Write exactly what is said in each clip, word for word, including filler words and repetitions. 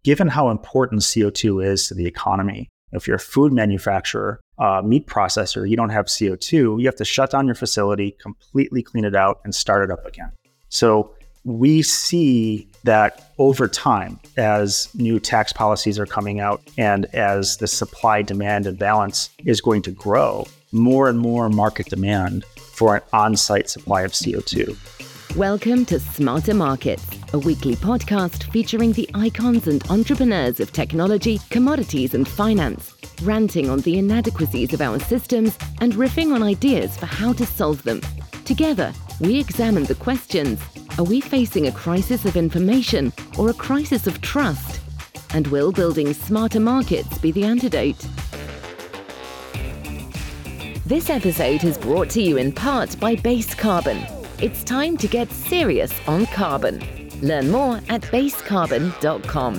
given how important C O two is to the economy, if you're a food manufacturer, uh, meat processor, you don't have C O two, you have to shut down your facility, completely clean it out, and start it up again. So we see that over time, as new tax policies are coming out and as the supply-demand imbalance is going to grow, more and more market demand for an on-site supply of C O two. Welcome to Smarter Markets, a weekly podcast featuring the icons and entrepreneurs of technology, commodities, and finance, ranting on the inadequacies of our systems and riffing on ideas for how to solve them. Together, we examine the questions: are we facing a crisis of information or a crisis of trust? And will building smarter markets be the antidote? This episode is brought to you in part by Base Carbon. It's time to get serious on carbon. Learn more at base carbon dot com.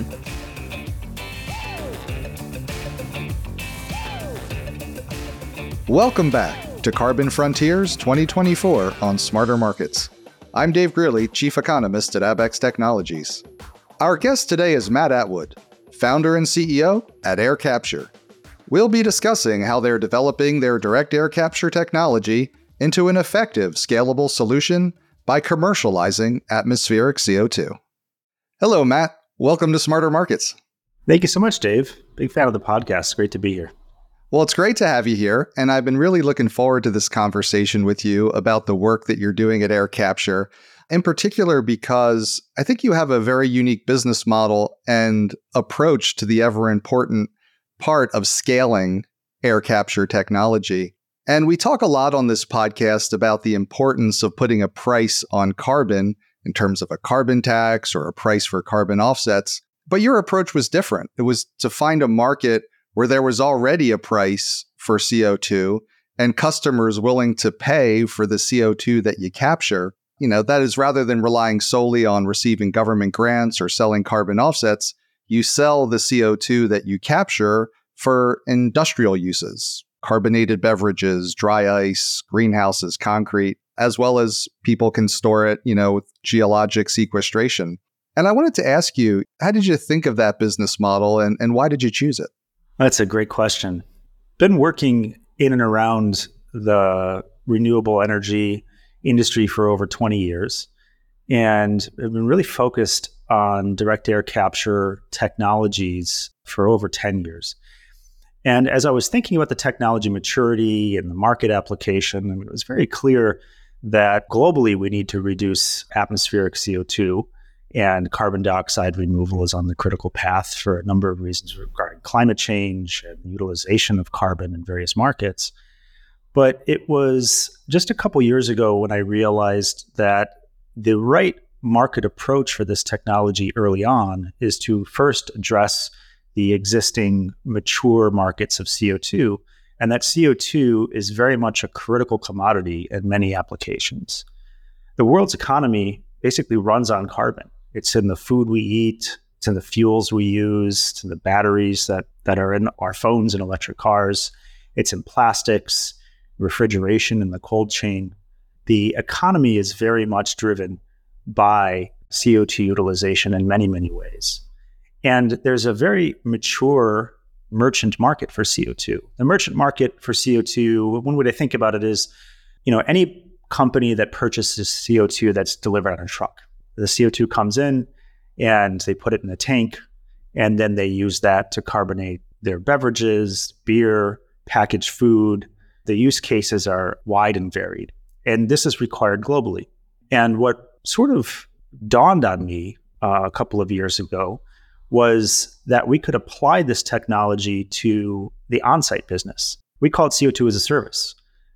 Welcome back to Carbon Frontiers twenty twenty-four on Smarter Markets. I'm Dave Greeley, Chief Economist at Abaxx Technologies. Our guest today is Matt Atwood, founder and C E O at AirCapture. We'll be discussing how they're developing their direct air capture technology into an effective, scalable solution by commercializing atmospheric C O two. Hello, Matt. Welcome to Smarter Markets. Thank you so much, Dave. Big fan of the podcast. Great to be here. Well, it's great to have you here, and I've been really looking forward to this conversation with you about the work that you're doing at AirCapture, in particular because I think you have a very unique business model and approach to the ever-important part of scaling air capture technology. And we talk a lot on this podcast about the importance of putting a price on carbon in terms of a carbon tax or a price for carbon offsets. But your approach was different. It was to find a market where there was already a price for C O two and customers willing to pay for the C O two that you capture. You know, that is, rather than relying solely on receiving government grants or selling carbon offsets, you sell the C O two that you capture for industrial uses. Carbonated beverages, dry ice, greenhouses, concrete, as well as people can store it, you know, with geologic sequestration. And I wanted to ask you, how did you think of that business model and, and why did you choose it? That's a great question. Been working in and around the renewable energy industry for over twenty years. And I've been really focused on direct air capture technologies for over ten years. And as I was thinking about the technology maturity and the market application, I mean, it was very clear that globally we need to reduce atmospheric C O two, and carbon dioxide removal is on the critical path for a number of reasons regarding climate change and utilization of carbon in various markets. But it was just a couple years ago when I realized that the right market approach for this technology early on is to first address the existing mature markets of C O two, and that C O two is very much a critical commodity in many applications. The world's economy basically runs on carbon. It's in the food we eat, it's in the fuels we use, it's in the batteries that, that are in our phones and electric cars, it's in plastics, refrigeration, and the cold chain. The economy is very much driven by C O two utilization in many, many ways. And there's a very mature merchant market for C O two. The merchant market for C O two, one way to think about it is, you know, any company that purchases C O two that's delivered on a truck. The C O two comes in and they put it in a tank, and then they use that to carbonate their beverages, beer, packaged food. The use cases are wide and varied. And this is required globally. And what sort of dawned on me uh, a couple of years ago was that we could apply this technology to the on-site business. We call it C O two as a service.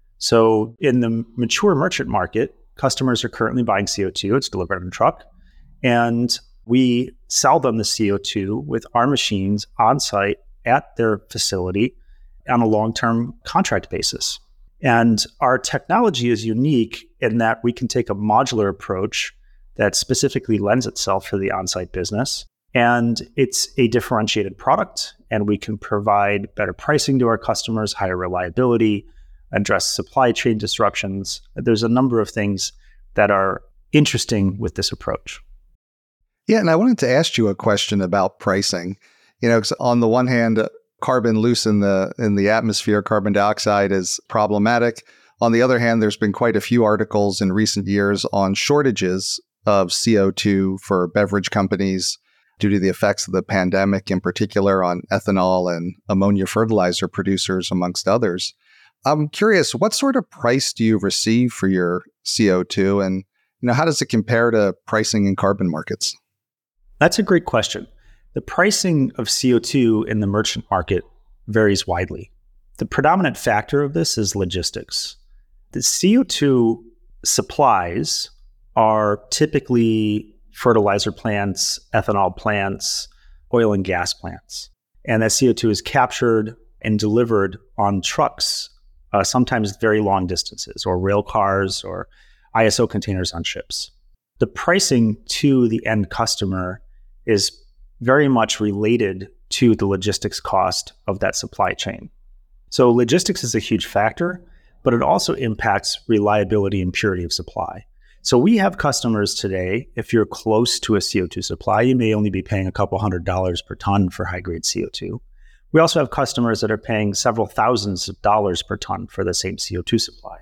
So in the mature merchant market, customers are currently buying C O two, it's delivered on a truck, and we sell them the C O two with our machines on-site at their facility on a long-term contract basis. And our technology is unique in that we can take a modular approach that specifically lends itself to the on-site business. And it's a differentiated product, and we can provide better pricing to our customers, higher reliability, address supply chain disruptions. There's a number of things that are interesting with this approach. Yeah, and I wanted to ask you a question about pricing. You know, 'cause on the one hand, carbon loose in the in the atmosphere, carbon dioxide is problematic. On the other hand, there's been quite a few articles in recent years on shortages of C O two for beverage companies due to the effects of the pandemic, in particular on ethanol and ammonia fertilizer producers, amongst others. I'm curious, what sort of price do you receive for your C O two, and you know, how does it compare to pricing in carbon markets? That's a great question. The pricing of C O two in the merchant market varies widely. The predominant factor of this is logistics. The C O two supplies are typically fertilizer plants, ethanol plants, oil and gas plants. And that C O two is captured and delivered on trucks, uh, sometimes very long distances, or rail cars, or I S O containers on ships. The pricing to the end customer is very much related to the logistics cost of that supply chain. So logistics is a huge factor, but it also impacts reliability and purity of supply. So we have customers today, if you're close to a C O two supply, you may only be paying a couple hundred dollars per ton for high-grade C O two. We also have customers that are paying several thousands of dollars per ton for the same C O two supply.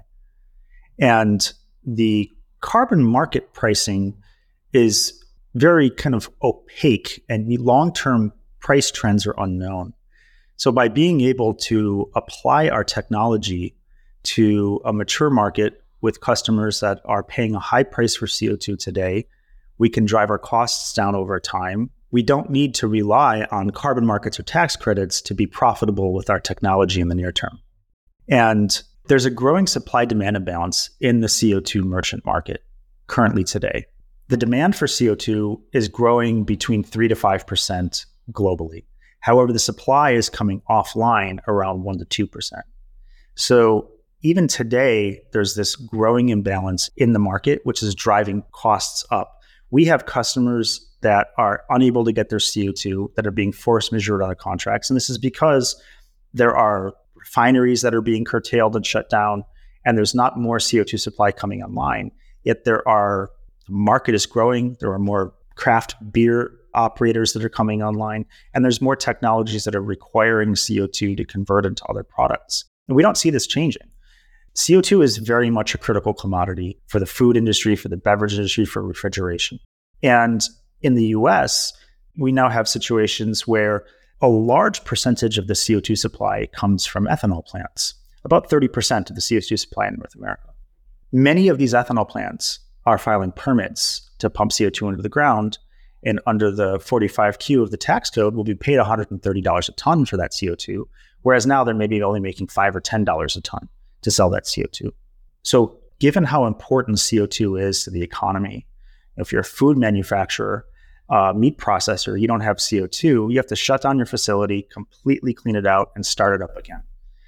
And the carbon market pricing is very kind of opaque, and the long-term price trends are unknown. So by being able to apply our technology to a mature market with customers that are paying a high price for C O two today, we can drive our costs down over time. We don't need to rely on carbon markets or tax credits to be profitable with our technology in the near term. And there's a growing supply-demand imbalance in the C O two merchant market currently today. The demand for C O two is growing between three to five percent globally. However, the supply is coming offline around one to two percent. So even today, there's this growing imbalance in the market, which is driving costs up. We have customers that are unable to get their C O two, that are being force majeured out of contracts. And this is because there are refineries that are being curtailed and shut down, and there's not more C O two supply coming online. Yet there are, the market is growing. There are more craft beer operators that are coming online, and there's more technologies that are requiring C O two to convert into other products. And we don't see this changing. C O two is very much a critical commodity for the food industry, for the beverage industry, for refrigeration. And in the U S, we now have situations where a large percentage of the C O two supply comes from ethanol plants, about thirty percent of the C O two supply in North America. Many of these ethanol plants are filing permits to pump C O two into the ground, and under the forty-five Q of the tax code will be paid one hundred thirty dollars a ton for that C O two, whereas now they're maybe only making five or ten dollars a ton to sell that C O two. So given how important C O two is to the economy, if you're a food manufacturer, uh, meat processor, you don't have C O two, you have to shut down your facility, completely clean it out, and start it up again.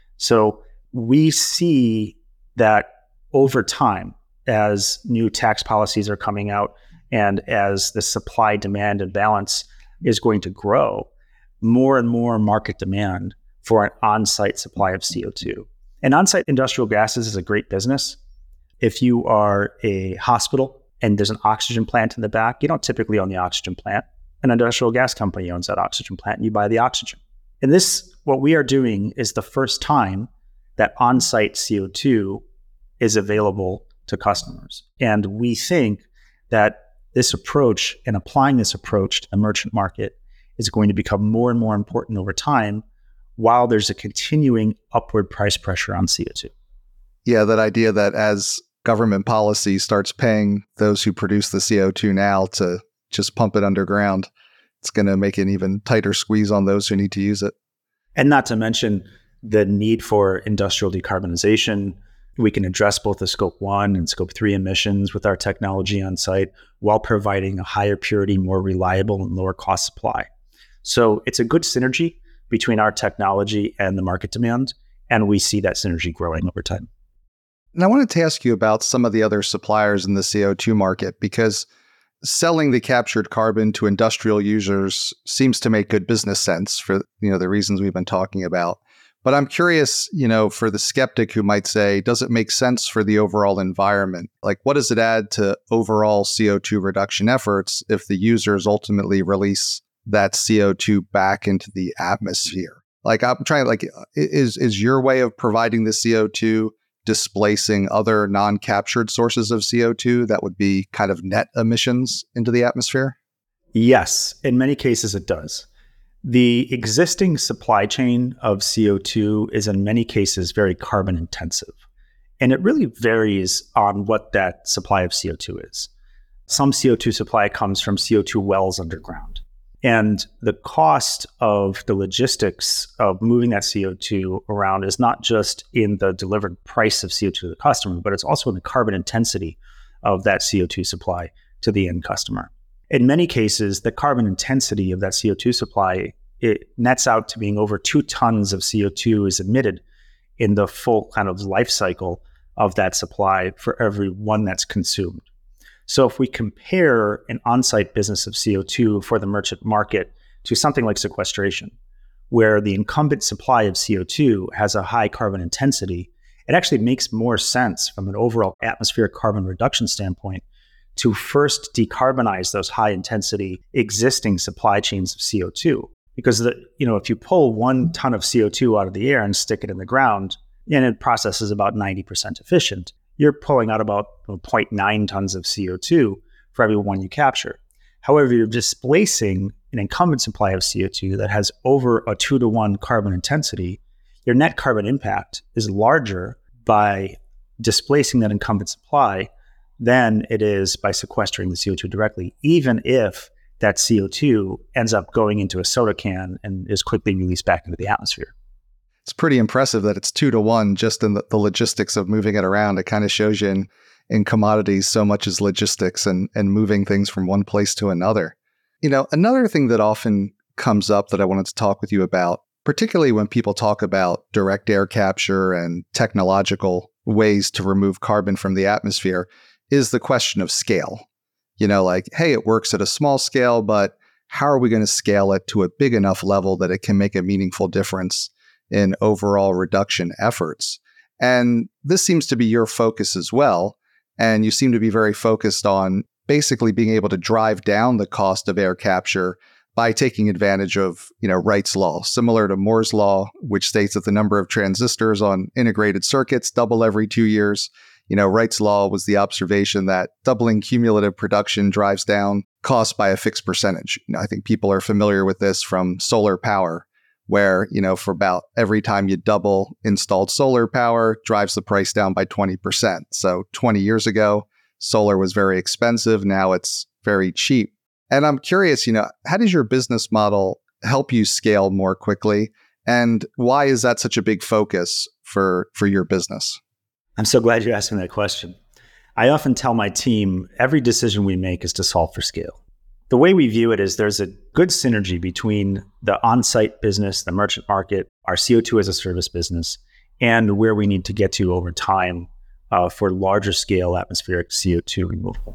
So we see that over time, as new tax policies are coming out and as the supply-demand imbalance is going to grow, more and more market demand for an on-site supply of C O two. And on-site industrial gases is a great business. If you are a hospital and there's an oxygen plant in the back, you don't typically own the oxygen plant. An industrial gas company owns that oxygen plant, and you buy the oxygen. And this, what we are doing, is the first time that on-site C O two is available to customers. And we think that this approach, and applying this approach to the merchant market, is going to become more and more important over time, while there's a continuing upward price pressure on C O two. Yeah, that idea that as government policy starts paying those who produce the C O two now to just pump it underground, it's going to make an even tighter squeeze on those who need to use it. And not to mention the need for industrial decarbonization. We can address both the scope one and scope three emissions with our technology on site while providing a higher purity, more reliable, and lower cost supply. So it's a good synergy between our technology and the market demand, and we see that synergy growing over time. And I wanted to ask you about some of the other suppliers in the C O two market, because selling the captured carbon to industrial users seems to make good business sense for, you know, the reasons we've been talking about. But I'm curious, you know, for the skeptic who might say, does it make sense for the overall environment? Like, what does it add to overall C O two reduction efforts if the users ultimately release that C O two back into the atmosphere? Like, I'm trying, like, is is your way of providing the C O two displacing other non-captured sources of C O two that would be kind of net emissions into the atmosphere? Yes, in many cases it does. The existing supply chain of C O two is in many cases very carbon intensive, and it really varies on what that supply of C O two is. Some C O two supply comes from C O two wells underground, and the cost of the logistics of moving that C O two around is not just in the delivered price of C O two to the customer, but it's also in the carbon intensity of that C O two supply to the end customer. In many cases, the carbon intensity of that C O two supply, it nets out to being over two tons of C O two is emitted in the full kind of life cycle of that supply for every one that's consumed. So if we compare an on-site business of C O two for the merchant market to something like sequestration, where the incumbent supply of C O two has a high carbon intensity, it actually makes more sense from an overall atmospheric carbon reduction standpoint to first decarbonize those high intensity existing supply chains of C O two. Because the, you know, if you pull one ton of C O two out of the air and stick it in the ground, and it processes about ninety percent efficient, you're pulling out about zero point nine tons of C O two for every one you capture. However, you're displacing an incumbent supply of C O two that has over a two to one carbon intensity. Your net carbon impact is larger by displacing that incumbent supply than it is by sequestering the C O two directly, even if that C O two ends up going into a soda can and is quickly released back into the atmosphere. It's pretty impressive that it's two to one just in the, the logistics of moving it around. It kind of shows you in, in commodities so much as logistics and, and moving things from one place to another. You know, another thing that often comes up that I wanted to talk with you about, particularly when people talk about direct air capture and technological ways to remove carbon from the atmosphere, is the question of scale. You know, like, hey, it works at a small scale, but how are we going to scale it to a big enough level that it can make a meaningful difference in overall reduction efforts? And this seems to be your focus as well. And you seem to be very focused on basically being able to drive down the cost of air capture by taking advantage of, you know, Wright's law, similar to Moore's law, which states that the number of transistors on integrated circuits double every two years. You know, Wright's law was the observation that doubling cumulative production drives down costs by a fixed percentage. You know, I think people are familiar with this from solar power, where, you know, for about every time you double installed solar power, drives the price down by twenty percent. So twenty years ago, solar was very expensive. Now it's very cheap. And I'm curious, you know, how does your business model help you scale more quickly? And why is that such a big focus for, for your business? I'm so glad you're asking that question. I often tell my team every decision we make is to solve for scale. The way we view it is there's a good synergy between the on-site business, the merchant market, our C O two as a service business, and where we need to get to over time uh, for larger scale atmospheric C O two removal.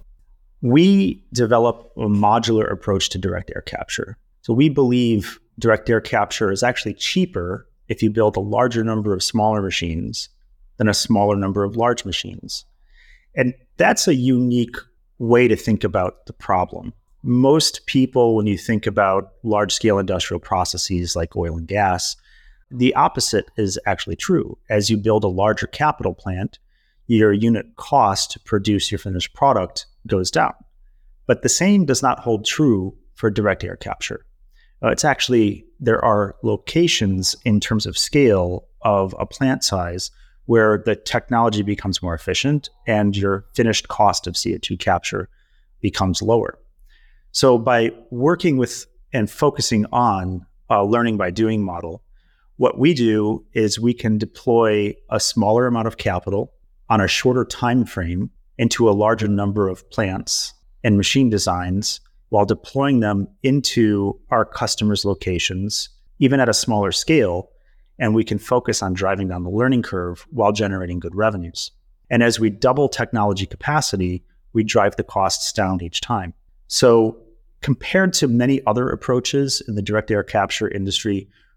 We develop a modular approach to direct air capture. So we believe direct air capture is actually cheaper if you build a larger number of smaller machines than a smaller number of large machines. And that's a unique way to think about the problem. Most people, when you think about large-scale industrial processes like oil and gas, the opposite is actually true. As you build a larger capital plant, your unit cost to produce your finished product goes down. But the same does not hold true for direct air capture. Uh, it's actually, there are locations in terms of scale of a plant size where the technology becomes more efficient and your finished cost of C O two capture becomes lower. So by working with and focusing on a learning by doing model, what we do is we can deploy a smaller amount of capital on a shorter time frame into a larger number of plants and machine designs while deploying them into our customers' locations, even at a smaller scale, and we can focus on driving down the learning curve while generating good revenues. And as we double technology capacity, we drive the costs down each time. So compared to many other approaches in the direct air capture industry,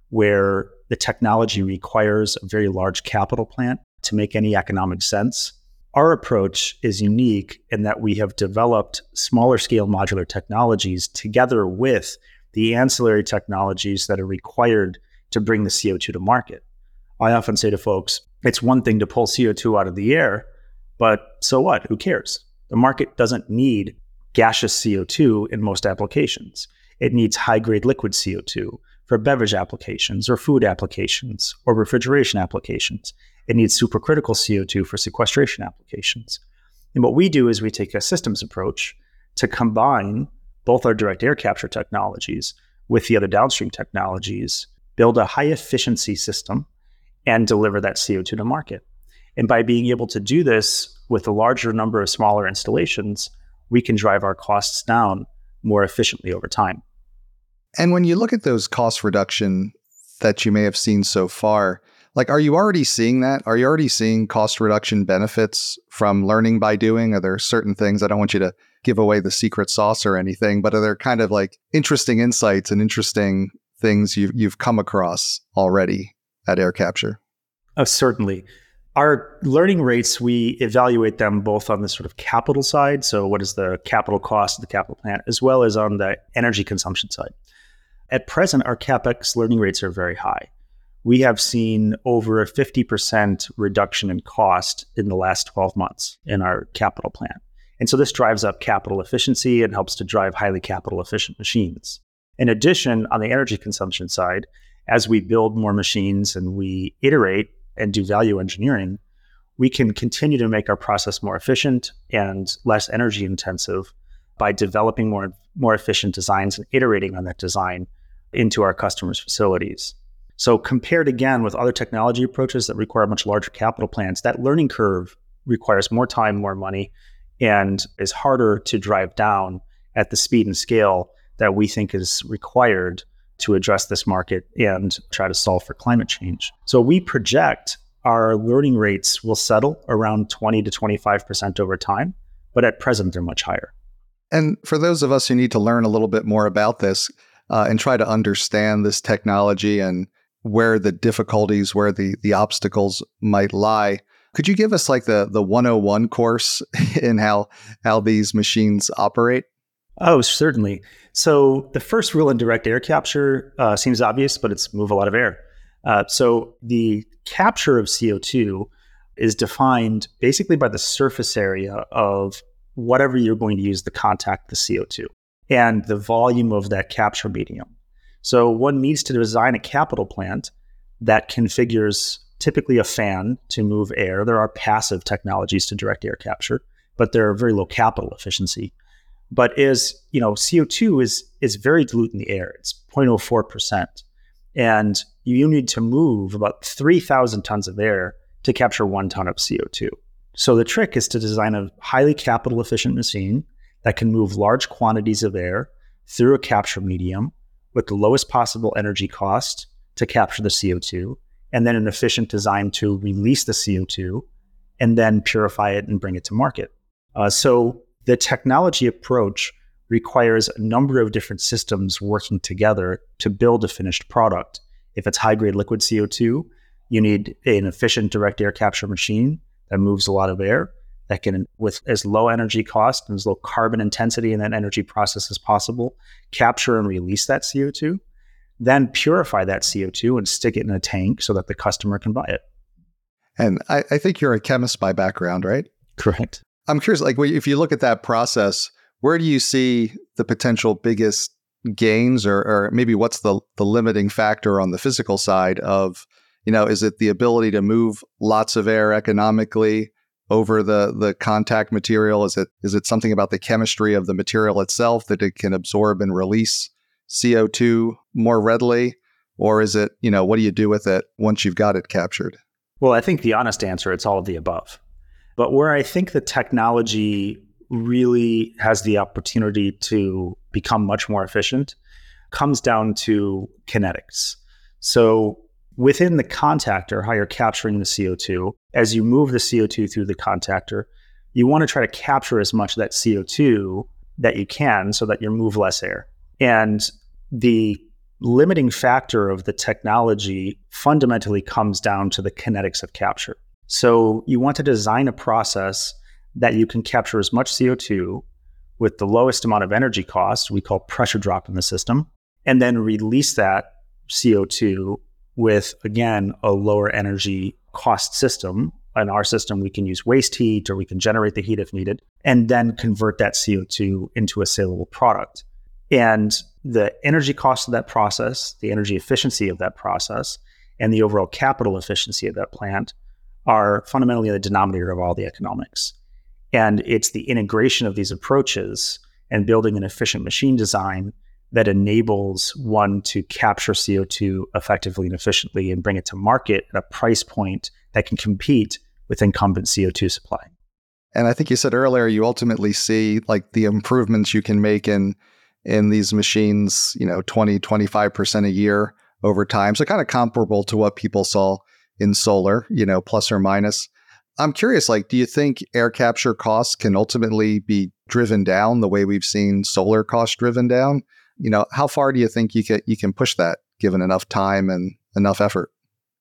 where the technology requires a very large capital plant to make any economic sense. Our approach is unique in that we have developed smaller scale modular technologies together with the ancillary technologies that are required to bring the C O two to market. I often say to folks, it's one thing to pull C O two out of the air, but so what? Who cares? The market doesn't need gaseous C O two in most applications. It needs high-grade liquid C O two for beverage applications or food applications or refrigeration applications. It needs supercritical C O two for sequestration applications. And what we do is we take a systems approach to combine both our direct air capture technologies with the other downstream technologies, build a high efficiency system, and deliver that C O two to market. And by being able to do this with a larger number of smaller installations, we can drive our costs down more efficiently over time. And when you look at those cost reduction that you may have seen so far, like, are you already seeing that? Are you already seeing cost reduction benefits from learning by doing? Are there certain things, I don't want you to give away the secret sauce or anything, but are there kind of like interesting insights and interesting things you've, you've come across already at Air Capture? Oh, certainly. Our learning rates, we evaluate them both on the sort of capital side. So what is the capital cost of the capital plant, as well as on the energy consumption side. At present, our CapEx learning rates are very high. We have seen over a fifty percent reduction in cost in the last twelve months in our capital plant. And so this drives up capital efficiency and helps to drive highly capital efficient machines. In addition, on the energy consumption side, as we build more machines and we iterate and do value engineering, we can continue to make our process more efficient and less energy intensive by developing more, more efficient designs and iterating on that design into our customers' facilities. So compared again with other technology approaches that require much larger capital plants, that learning curve requires more time, more money, and is harder to drive down at the speed and scale that we think is required to address this market and try to solve for climate change. So we project our learning rates will settle around twenty to twenty-five percent over time, but at present they're much higher. And for those of us who need to learn a little bit more about this uh, and try to understand this technology and where the difficulties, where the the obstacles might lie, could you give us like the the one oh one course in how how these machines operate? Oh, certainly. So the first rule in direct air capture uh, seems obvious, but it's move a lot of air. Uh, so the capture of C O two is defined basically by the surface area of whatever you're going to use to contact the C O two and the volume of that capture medium. So one needs to design a capital plant that configures typically a fan to move air. There are passive technologies to direct air capture, but they're very low capital efficiency. But is, you know, C O two is is very dilute in the air. It's zero point zero four percent. And you need to move about three thousand tons of air to capture one ton of C O two. So the trick is to design a highly capital efficient machine that can move large quantities of air through a capture medium with the lowest possible energy cost to capture the C O two, and then an efficient design to release the C O two and then purify it and bring it to market. Uh, so the technology approach requires a number of different systems working together to build a finished product. If it's high-grade liquid C O two, you need an efficient direct air capture machine that moves a lot of air, that can, with as low energy cost and as low carbon intensity in that energy process as possible, capture and release that C O two, then purify that C O two and stick it in a tank so that the customer can buy it. And I, I think you're a chemist by background, right? Correct. I'm curious, like if you look at that process, where do you see the potential biggest gains, or, or maybe what's the, the limiting factor on the physical side of, you know, is it the ability to move lots of air economically over the, the contact material? Is it is it something about the chemistry of the material itself that it can absorb and release C O two more readily? Or is it, you know, what do you do with it once you've got it captured? Well, I think the honest answer, it's all of the above. But where I think the technology really has the opportunity to become much more efficient comes down to kinetics. So within the contactor, how you're capturing the C O two, as you move the C O two through the contactor, you want to try to capture as much of that C O two that you can so that you move less air. And the limiting factor of the technology fundamentally comes down to the kinetics of capture. So you want to design a process that you can capture as much C O two with the lowest amount of energy cost, we call pressure drop in the system, and then release that C O two with, again, a lower energy cost system. In our system, we can use waste heat or we can generate the heat if needed, and then convert that C O two into a saleable product. And the energy cost of that process, the energy efficiency of that process, and the overall capital efficiency of that plant are fundamentally the denominator of all the economics. And it's the integration of these approaches and building an efficient machine design that enables one to capture C O two effectively and efficiently and bring it to market at a price point that can compete with incumbent C O two supply. And I think you said earlier, you ultimately see like the improvements you can make in in these machines, you know, twenty, twenty-five percent a year over time. So kind of comparable to what people saw in solar, you know, plus or minus. I'm curious, like, do you think air capture costs can ultimately be driven down the way we've seen solar costs driven down? You know, how far do you think you can, you can push that given enough time and enough effort?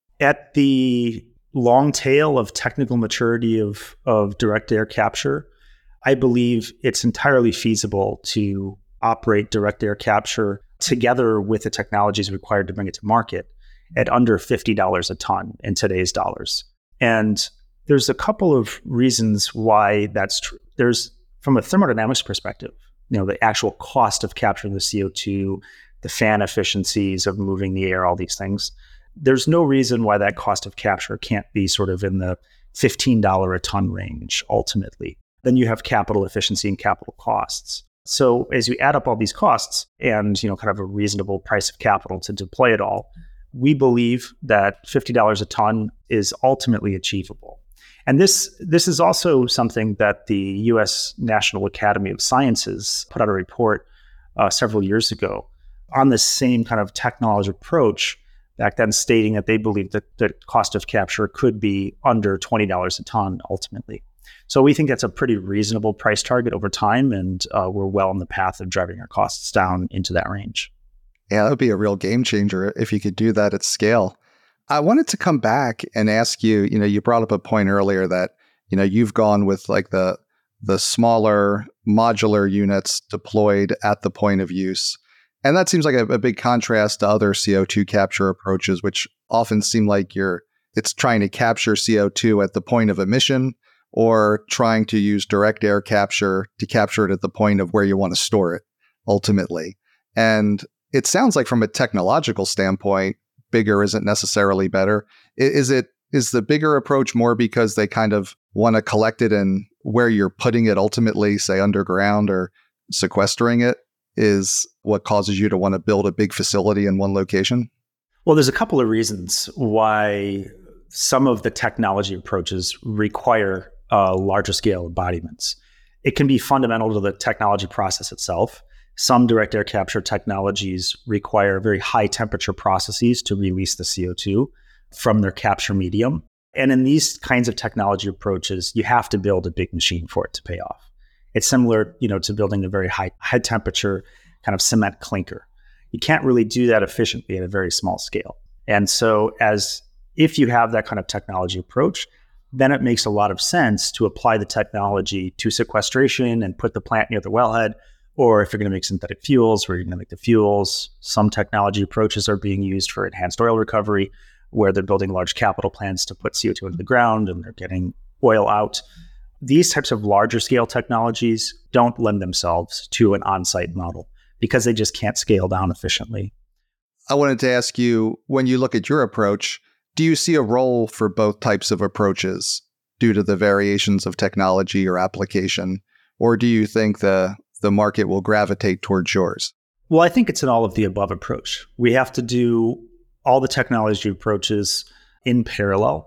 At the long tail of technical maturity of, of direct air capture, I believe it's entirely feasible to operate direct air capture together with the technologies required to bring it to market at under fifty dollars a ton in today's dollars. And there's a couple of reasons why that's true. There's, from a thermodynamics perspective, you know, the actual cost of capturing the C O two, the fan efficiencies of moving the air, all these things. There's no reason why that cost of capture can't be sort of in the fifteen dollars a ton range ultimately. Then you have capital efficiency and capital costs. So as you add up all these costs and, you know, kind of a reasonable price of capital to deploy it all, we believe that fifty dollars a ton is ultimately achievable. And this this is also something that the U S National Academy of Sciences put out a report uh, several years ago on this same kind of technology approach, back then stating that they believed that the cost of capture could be under twenty dollars a ton ultimately. So we think that's a pretty reasonable price target over time, and uh, we're well on the path of driving our costs down into that range. Yeah, that would be a real game changer if you could do that at scale. I wanted to come back and ask you, you know, you brought up a point earlier that, you know, you've gone with like the the smaller modular units deployed at the point of use. And that seems like a, a big contrast to other C O two capture approaches, which often seem like you're it's trying to capture C O two at the point of emission or trying to use direct air capture to capture it at the point of where you want to store it ultimately. And it sounds like from a technological standpoint, bigger isn't necessarily better. Is it is the bigger approach more because they kind of want to collect it and where you're putting it ultimately, say underground or sequestering it, is what causes you to want to build a big facility in one location? Well, there's a couple of reasons why some of the technology approaches require uh, larger scale embodiments. It can be fundamental to the technology process itself. Some direct air capture technologies require very high temperature processes to release the C O two from their capture medium. And in these kinds of technology approaches, you have to build a big machine for it to pay off. It's similar, you know, to building a very high, high temperature kind of cement clinker. You can't really do that efficiently at a very small scale. And so as if you have that kind of technology approach, then it makes a lot of sense to apply the technology to sequestration and put the plant near the wellhead. Or if you're going to make synthetic fuels, where you're going to make the fuels, some technology approaches are being used for enhanced oil recovery, where they're building large capital plants to put C O two into the ground and they're getting oil out. These types of larger scale technologies don't lend themselves to an on-site model because they just can't scale down efficiently. I wanted to ask you, when you look at your approach, do you see a role for both types of approaches due to the variations of technology or application? Or do you think the the market will gravitate towards yours? Well, I think it's an all of the above approach. We have to do all the technology approaches in parallel.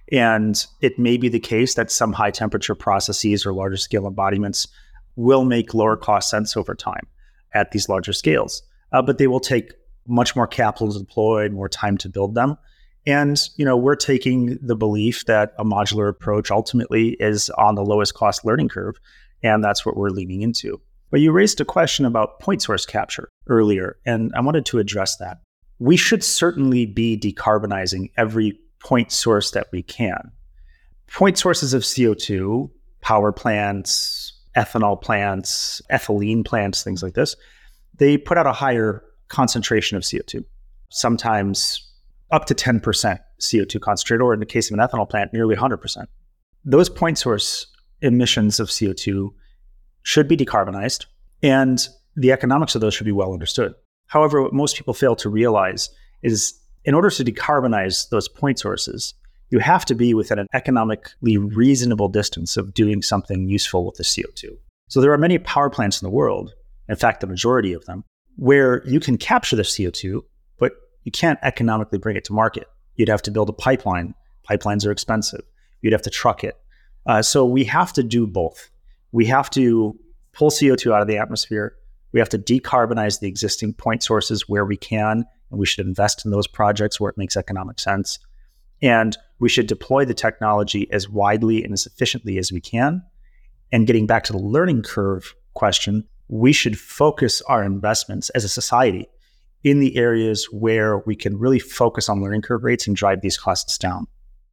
And it may be the case that some high temperature processes or larger scale embodiments will make lower cost sense over time at these larger scales. Uh, but they will take much more capital to deploy and more time to build them. And, you know, we're taking the belief that a modular approach ultimately is on the lowest cost learning curve. And that's what we're leaning into. But you raised a question about point source capture earlier, and I wanted to address that. we should certainly be decarbonizing every point source that we can. Point sources of C O two, power plants, ethanol plants, ethylene plants, things like this, they put out a higher concentration of C O two, sometimes up to ten percent C O two concentrate, or in the case of an ethanol plant, nearly one hundred percent. Those point source emissions of C O two should be decarbonized, and the economics of those should be well understood. However, what most people fail to realize is in order to decarbonize those point sources, you have to be within an economically reasonable distance of doing something useful with the C O two. So there are many power plants in the world, in fact, the majority of them, where you can capture the C O two, but you can't economically bring it to market. You'd have to build a pipeline. Pipelines are expensive. You'd have to truck it. Uh, so we have to do both. We have to pull C O two out of the atmosphere. We have to decarbonize the existing point sources where we can, and we should invest in those projects where it makes economic sense. And we should deploy the technology as widely and as efficiently as we can. And getting back to the learning curve question, we should focus our investments as a society in the areas where we can really focus on learning curve rates and drive these costs down.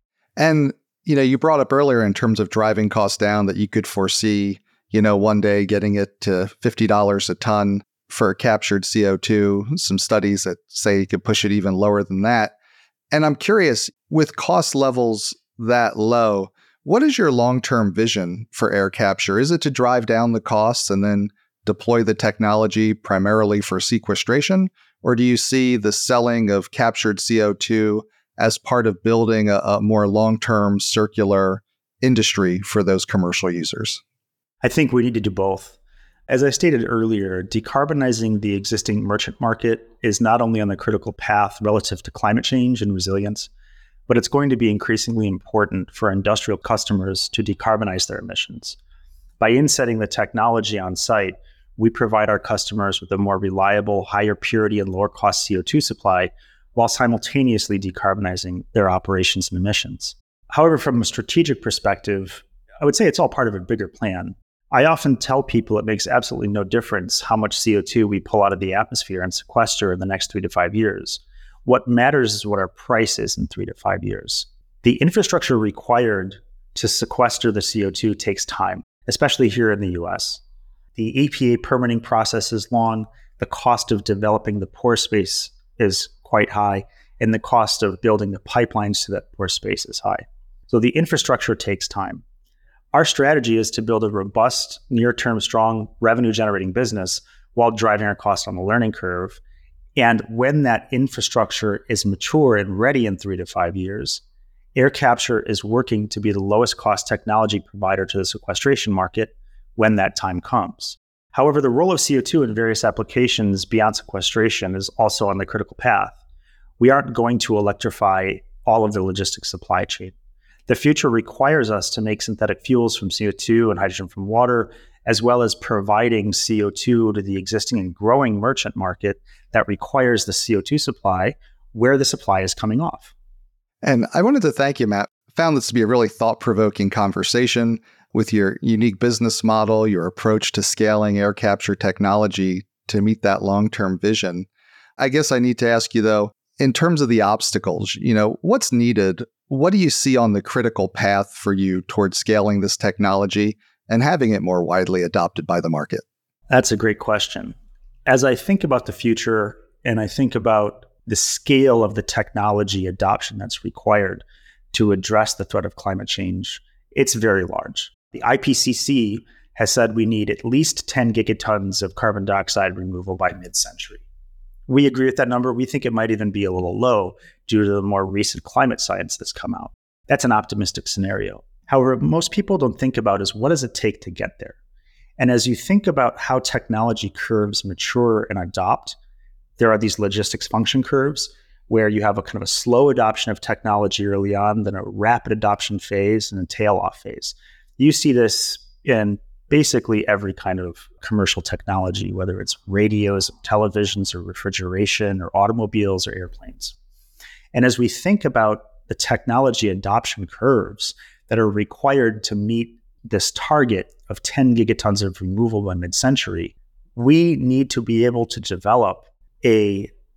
And, you know, you brought up earlier in terms of driving costs down that you could foresee, you know, one day getting it to fifty dollars a ton for captured C O two, some studies that say you could push it even lower than that. And I'm curious, with cost levels that low, what is your long-term vision for air capture? Is it to drive down the costs and then deploy the technology primarily for sequestration? Or do you see the selling of captured C O two as part of building a, a more long-term circular industry for those commercial users? I think we need to do both. As I stated earlier, decarbonizing the existing merchant market is not only on the critical path relative to climate change and resilience, but it's going to be increasingly important for industrial customers to decarbonize their emissions. By insetting the technology on site, we provide our customers with a more reliable, higher purity and lower cost C O two supply while simultaneously decarbonizing their operations and emissions. However, from a strategic perspective, I would say it's all part of a bigger plan. I often tell people it makes absolutely no difference how much C O two we pull out of the atmosphere and sequester in the next three to five years. What matters is what our price is in three to five years. The infrastructure required to sequester the C O two takes time, especially here in the U S. The E P A permitting process is long, the cost of developing the pore space is quite high, and the cost of building the pipelines to that pore space is high. So the infrastructure takes time. Our strategy is to build a robust, near-term, strong revenue-generating business while driving our cost on the learning curve. And when that infrastructure is mature and ready in three to five years, air capture is working to be the lowest cost technology provider to the sequestration market when that time comes. However, the role of C O two in various applications beyond sequestration is also on the critical path. We aren't going to electrify all of the logistics supply chain. The future requires us to make synthetic fuels from C O two and hydrogen from water, as well as providing C O two to the existing and growing merchant market that requires the C O two supply where the supply is coming off. And I wanted to thank you, Matt. I found this to be a really thought-provoking conversation with your unique business model, your approach to scaling air capture technology to meet that long-term vision. I guess I need to ask you, though, in terms of the obstacles, you know, what's needed? What do you see on the critical path for you towards scaling this technology and having it more widely adopted by the market? That's a great question. As I think about the future and I think about the scale of the technology adoption that's required to address the threat of climate change, it's very large. The I P C C has said we need at least ten gigatons of carbon dioxide removal by mid-century. We agree with that number. We think it might even be a little low due to the more recent climate science that's come out. That's an optimistic scenario. However, most people don't think about is what does it take to get there? And as you think about how technology curves mature and adopt, there are these logistics function curves where you have a kind of a slow adoption of technology early on, then a rapid adoption phase, and a tail-off phase. You see this in basically every kind of commercial technology, whether it's radios, televisions, or refrigeration, or automobiles, or airplanes. And as we think about the technology adoption curves that are required to meet this target of ten gigatons of removal by mid-century, we need to be able to develop a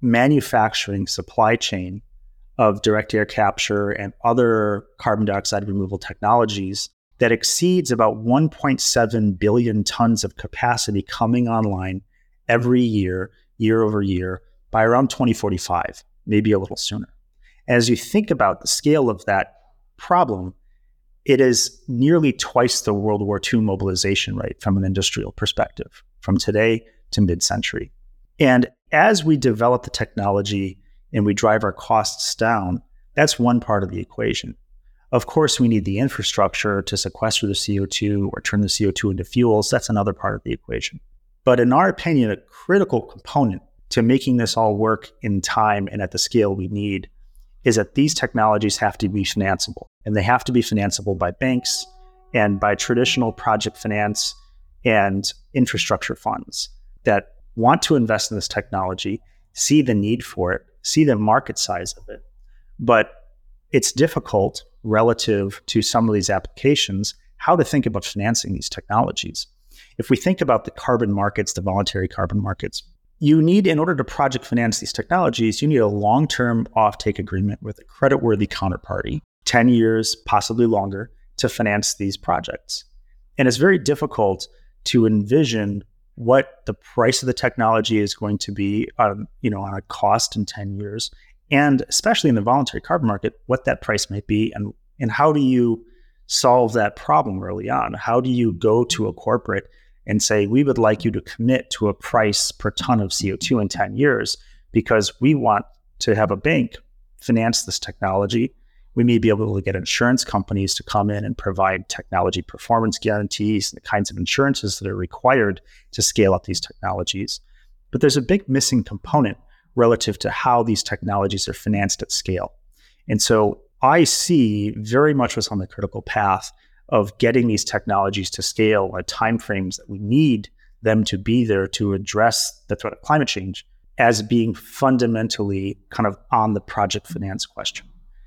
manufacturing supply chain of direct air capture and other carbon dioxide removal technologies that exceeds about one point seven billion tons of capacity coming online every year, year over year, by around twenty forty-five, maybe a little sooner. As you think about the scale of that problem, it is nearly twice the World War Two mobilization rate from an industrial perspective, from today to mid-century. And as we develop the technology and we drive our costs down, that's one part of the equation. Of course, we need the infrastructure to sequester the C O two or turn the C O two into fuels. That's another part of the equation. But in our opinion, a critical component to making this all work in time and at the scale we need is that these technologies have to be financeable. And they have to be financeable by banks and by traditional project finance and infrastructure funds that want to invest in this technology, see the need for it, see the market size of it. But it's difficult relative to some of these applications, how to think about financing these technologies. If we think about the carbon markets, the voluntary carbon markets, you need, in order to project finance these technologies, you need a long-term offtake agreement with a creditworthy counterparty, ten years, possibly longer, to finance these projects. And it's very difficult to envision what the price of the technology is going to be on, you know, on a cost in ten years, and especially in the voluntary carbon market, what that price might be, and, and how do you solve that problem early on? How do you go to a corporate and say, we would like you to commit to a price per ton of C O two in ten years because we want to have a bank finance this technology. We may be able to get insurance companies to come in and provide technology performance guarantees and the kinds of insurances that are required to scale up these technologies. But there's a big missing component relative to how these technologies are financed at scale. And so I see very much what's on the critical path of getting these technologies to scale at timeframes that we need them to be there to address the threat of climate change as being fundamentally kind of on the project finance question.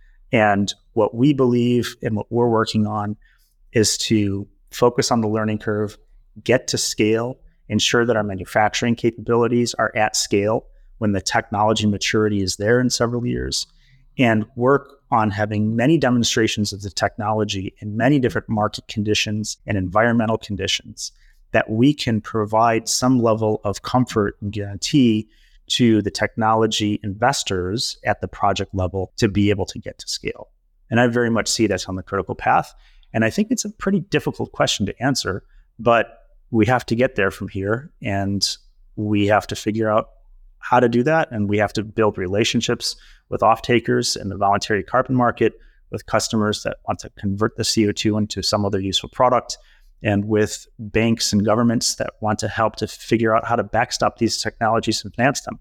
And what we believe and what we're working on is to focus on the learning curve, get to scale, ensure that our manufacturing capabilities are at scale when the technology maturity is there in several years, and work on having many demonstrations of the technology in many different market conditions and environmental conditions that we can provide some level of comfort and guarantee to the technology investors at the project level to be able to get to scale. And I very much see that's on the critical path. And I think it's a pretty difficult question to answer, but we have to get there from here, and we have to figure out how to do that. And we have to build relationships with off-takers in the voluntary carbon market, with customers that want to convert the C O two into some other useful product, and with banks and governments that want to help to figure out how to backstop these technologies and finance them.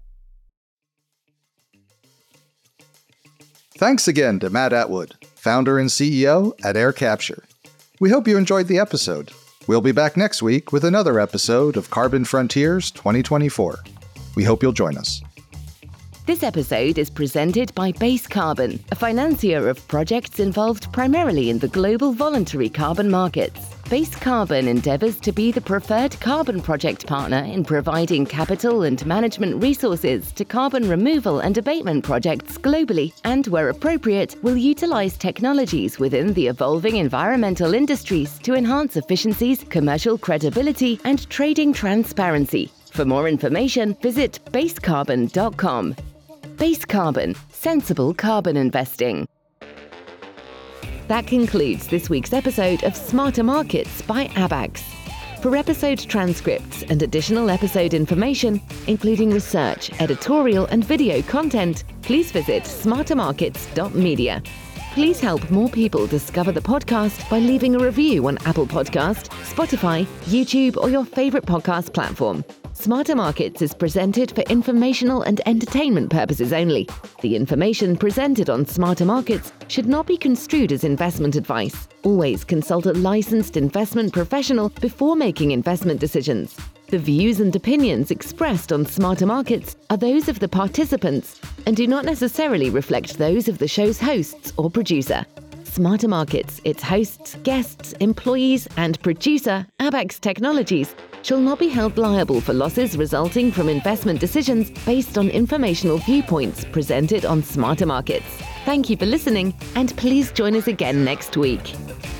Thanks again to Matt Atwood, founder and C E O at AirCapture. We hope you enjoyed the episode. We'll be back next week with another episode of Carbon Frontiers twenty twenty-four. We hope you'll join us. This episode is presented by Base Carbon, a financier of projects involved primarily in the global voluntary carbon markets. Base Carbon endeavours to be the preferred carbon project partner in providing capital and management resources to carbon removal and abatement projects globally, and where appropriate, will utilise technologies within the evolving environmental industries to enhance efficiencies, commercial credibility, and trading transparency. For more information, visit base carbon dot com. Base Carbon, sensible carbon investing. That concludes this week's episode of Smarter Markets by Abaxx. For episode transcripts and additional episode information, including research, editorial, and video content, please visit smarter markets dot media. Please help more people discover the podcast by leaving a review on Apple Podcast, Spotify, YouTube, or your favorite podcast platform. Smarter Markets is presented for informational and entertainment purposes only. The information presented on Smarter Markets should not be construed as investment advice. Always consult a licensed investment professional before making investment decisions. The views and opinions expressed on Smarter Markets are those of the participants and do not necessarily reflect those of the show's hosts or producer. Smarter Markets, its hosts, guests, employees, and producer, Abaxx Technologies, shall not be held liable for losses resulting from investment decisions based on informational viewpoints presented on Smarter Markets. Thank you for listening, and please join us again next week.